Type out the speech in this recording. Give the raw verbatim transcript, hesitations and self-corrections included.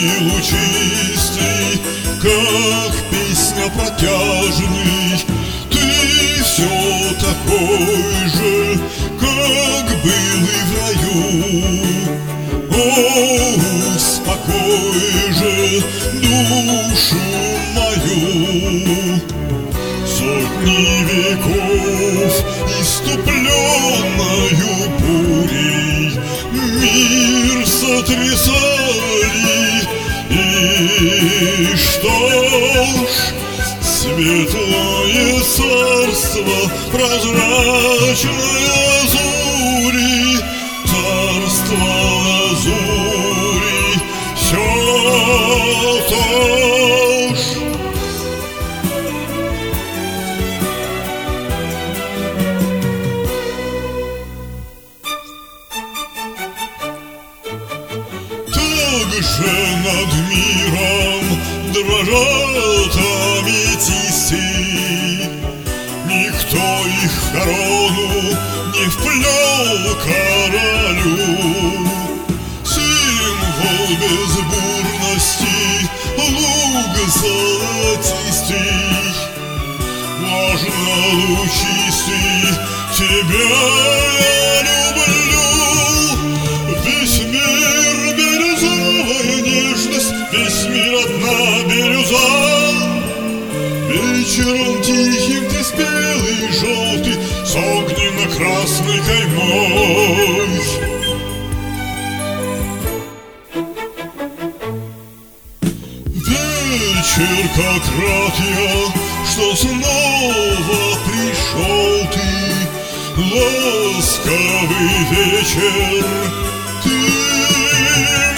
и лучистый, как песня протяжный. Ты все такой же, как был и в раю. О, успокой же душу мою. Сотни веков иступленною бурей мир сотрясали. И что ж, светлое царство прозрачной лазури, царство лазури, все то ж. Также над миром дрожат аметисты, никто их в корону не вплел королю. Символ безбурности, луг золотистый, влажно лучистый, тебя я люблю. Весь мир бирюзовая нежность, весь мир одна бирюза. Вечером тихим ты спелый желтый, с огненно-красной каймой. Вечер, как рад я, что снова пришел ты, ласковый вечер, ты